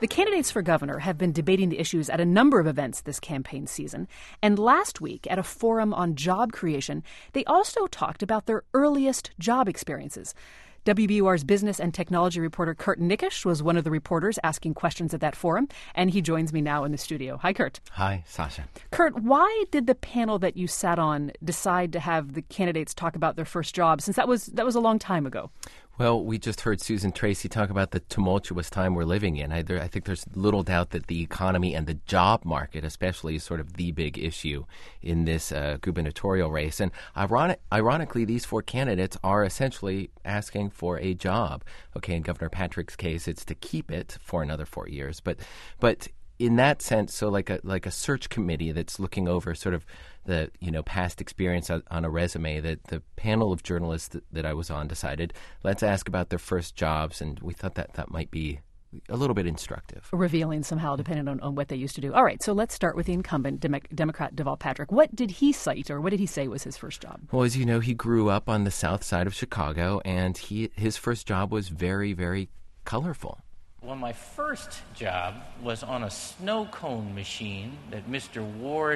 The candidates for governor have been debating the issues at a number of events this campaign season. And last week, at a forum on job creation, they also talked about their earliest job experiences. WBUR's business and technology reporter Kurt Nickisch was one of the reporters asking questions at that forum, and he joins me now in the studio. Hi, Kurt. Hi, Sasha. Kurt, why did the panel that you sat on decide to have the candidates talk about their first job, since that was a long time ago? Well, we just heard Susan Tracy talk about the tumultuous time we're living in. I think there's little doubt that the economy and the job market especially is sort of the big issue in this gubernatorial race. And ironically, these four candidates are essentially asking for a job. Okay, in Governor Patrick's case, it's to keep it for another 4 years. But in that sense, so like a search committee that's looking over sort of the past experience on a resume, that the panel of journalists that I was on decided, let's ask about their first jobs, and we thought that might be a little bit instructive. Revealing somehow, depending on what they used to do. All right, so let's start with the incumbent Democrat Deval Patrick. What did he cite, or what did he say was his first job? Well, as you know, he grew up on the south side of Chicago, and his first job was very, very colorful. Well, my first job was on a snow cone machine that Mr. Ward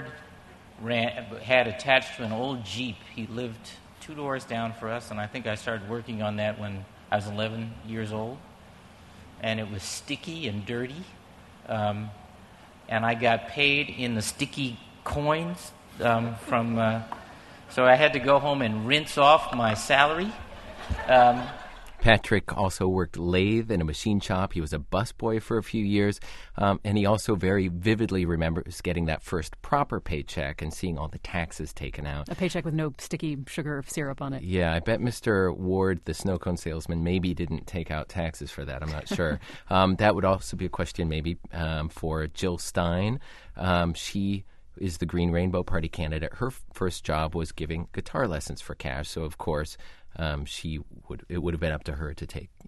had attached to an old Jeep. He lived 2 doors down for us, and I think I started working on that when I was 11 years old. And it was sticky and dirty, and I got paid in the sticky coins so I had to go home and rinse off my salary. Patrick also worked lathe in a machine shop. He was a busboy for a few years, and he also very vividly remembers getting that first proper paycheck and seeing all the taxes taken out. A paycheck with no sticky sugar syrup on it. Yeah, I bet Mr. Ward, the snow cone salesman, maybe didn't take out taxes for that. I'm not sure. That would also be a question maybe for Jill Stein. She is the Green Rainbow Party candidate. Her first job was giving guitar lessons for cash, so of course it would have been up to her to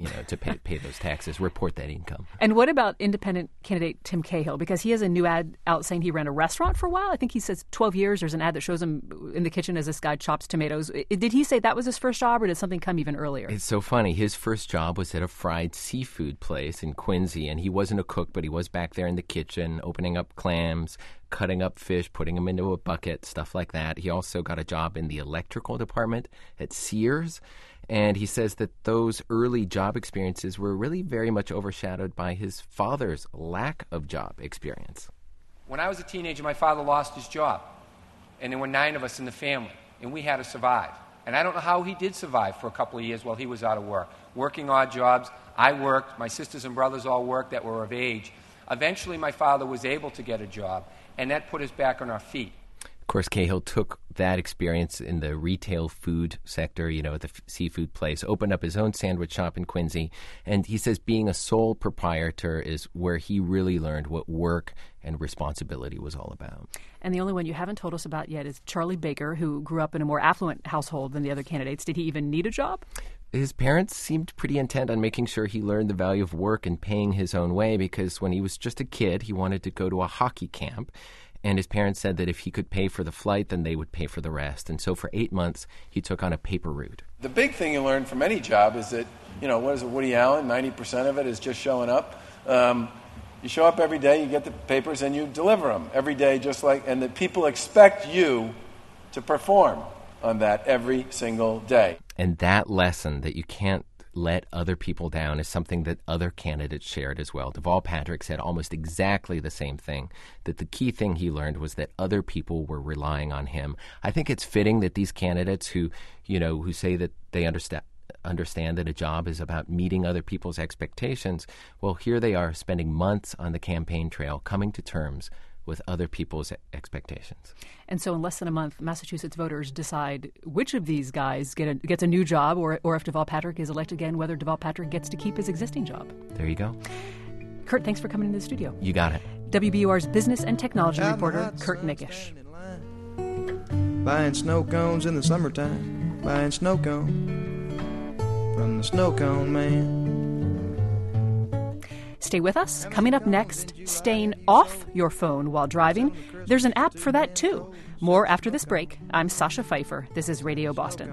pay those taxes, report that income. And what about independent candidate Tim Cahill? Because he has a new ad out saying he ran a restaurant for a while. I think he says 12 years. There's an ad that shows him in the kitchen as this guy chops tomatoes. Did he say that was his first job, or did something come even earlier? It's so funny. His first job was at a fried seafood place in Quincy, and he wasn't a cook, but he was back there in the kitchen opening up clams, cutting up fish, putting them into a bucket, stuff like that. He also got a job in the electrical department at Sears. And he says that those early job experiences were really very much overshadowed by his father's lack of job experience. When I was a teenager, my father lost his job. And there were 9 of us in the family, and we had to survive. And I don't know how he did survive for a couple of years while he was out of work. Working odd jobs. I worked. My sisters and brothers all worked that were of age. Eventually, my father was able to get a job, and that put us back on our feet. Of course, Cahill took that experience in the retail food sector, at the seafood place, opened up his own sandwich shop in Quincy, and he says being a sole proprietor is where he really learned what work and responsibility was all about. And the only one you haven't told us about yet is Charlie Baker, who grew up in a more affluent household than the other candidates. Did he even need a job? His parents seemed pretty intent on making sure he learned the value of work and paying his own way, because when he was just a kid, he wanted to go to a hockey camp. And his parents said that if he could pay for the flight, then they would pay for the rest. And so for 8 months, he took on a paper route. The big thing you learn from any job is that, what is it, Woody Allen, 90% of it is just showing up. You show up every day, you get the papers, and you deliver them every day, and that people expect you to perform on that every single day. And that lesson that you can't let other people down is something that other candidates shared as well. Deval Patrick said almost exactly the same thing, that the key thing he learned was that other people were relying on him. I think it's fitting that these candidates who say that they understand that a job is about meeting other people's expectations, well, here they are spending months on the campaign trail coming to terms with other people's expectations. And so in less than a month, Massachusetts voters decide which of these guys gets a new job, or if Deval Patrick is elected again, whether Deval Patrick gets to keep his existing job. There you go. Kurt, thanks for coming into the studio. You got it. WBUR's business and technology reporter, Kurt Nickisch. Buying snow cones in the summertime, buying snow cone from the snow cone man. Stay with us. Coming up next, staying off your phone while driving. There's an app for that, too. More after this break. I'm Sasha Pfeiffer. This is Radio Boston.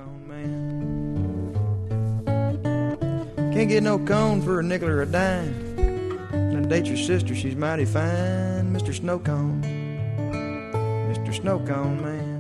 Can't get no cone for a nickel or a dime. date your sister, she's mighty fine. Mr. Snowcone, Mr. Snowcone man.